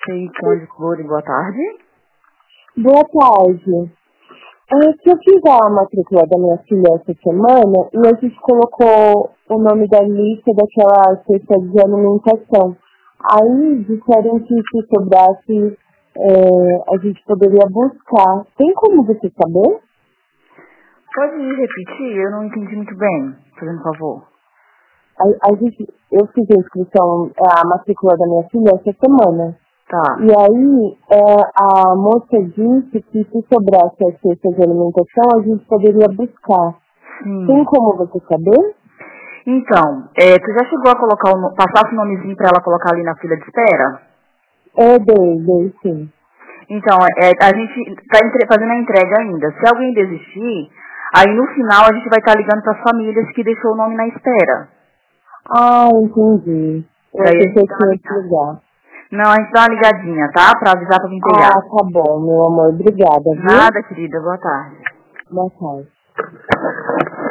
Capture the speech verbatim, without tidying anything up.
C I Conde Flores, boa tarde. Boa tarde. É que eu fiz a matrícula da minha filha essa semana e a gente colocou o nome da lista daquela cesta de alimentação. Aí disseram que se sobrasse é, a gente poderia buscar. Tem como você saber? Pode me repetir? Eu não entendi muito bem, fazendo favor. A, a gente, eu fiz a inscrição, a matrícula da minha filha essa semana. Tá. E aí, é, a moça disse que se sobrasse a cesta de alimentação, a gente poderia buscar. Sim. Tem como você saber? Então, é, tu já chegou a colocar o, no- passar o nomezinho pra ela colocar ali na fila de espera? É, dei, dei sim. Então, é, a gente tá entre- fazendo a entrega ainda. Se alguém desistir, aí no final a gente vai estar ligando para as famílias que deixou o nome na espera. Ah, entendi. Eu Daí a achei que gente eu dá uma tinha que ligada. ligar. Não, a gente dá uma ligadinha, tá? Pra avisar pra vir Ah, pegar. tá bom, meu amor. Obrigada, viu? Nada, querida. Boa tarde. Boa tarde.